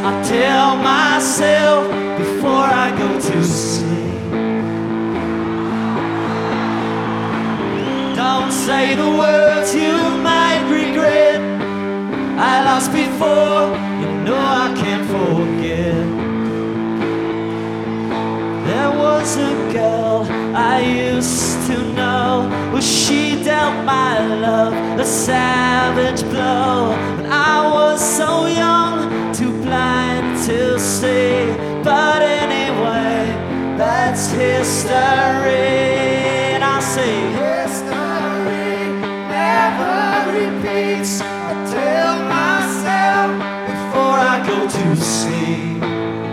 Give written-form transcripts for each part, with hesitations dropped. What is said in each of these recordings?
I tell myself before I go to sleep. Don't say the words you might regret. I lost before, you know I can't forget. There was a girl I used to know. Well, she dealt my love a savage blow. But I was so young, too blind to see. But anyway, that's history. And I say, history never repeats. I tell myself before I go to sleep.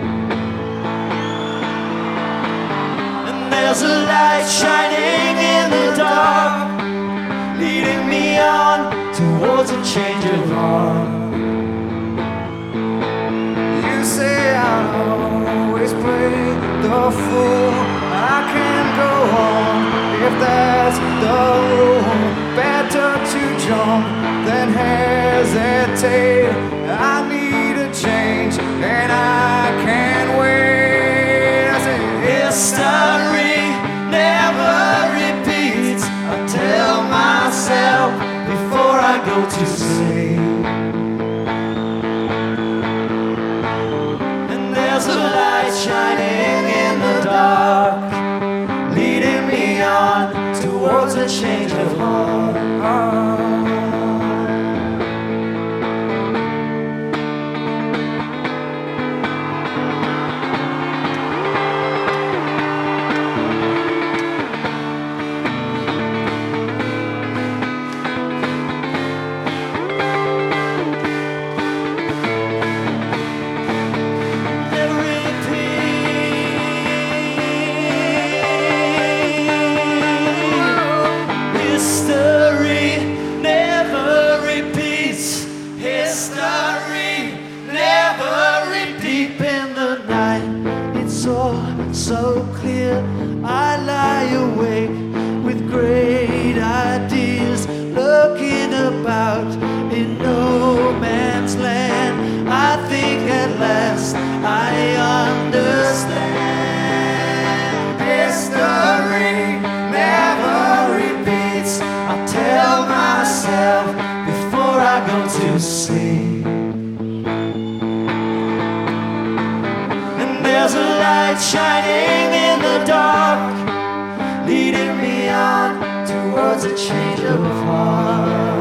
There's a light shining in the dark, leading me on towards a change of heart. You say I'll always play the fool. I can go on if that's the rule. Better to jump than hesitate. I need a change and I can't wait. I say history never repeats. I tell myself before I go to sleep. And there's a light shining in the dark, leading me on towards a change of heart. So clear, I lie awake with great ideas, looking about in no man's land. I think at last I understand. History never repeats. I tell myself before I go to sleep. There's a light shining in the dark, leading me on towards a change of heart.